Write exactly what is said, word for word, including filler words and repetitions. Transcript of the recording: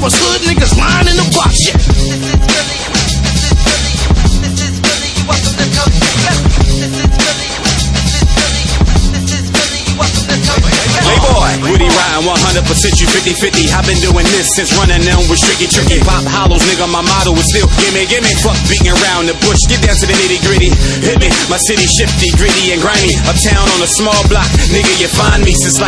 us hood niggas lying in the box, yeah. Woody riding one hundred percent you fifty fifty. I've been doing this since running them with Tricky Tricky. Pop hollows, nigga, my motto is still gimme, gimme. Fuck beating around the bush, get down to the nitty gritty. Hit me, my city shifty, gritty and grimy. Uptown on a small block, nigga, you find me since like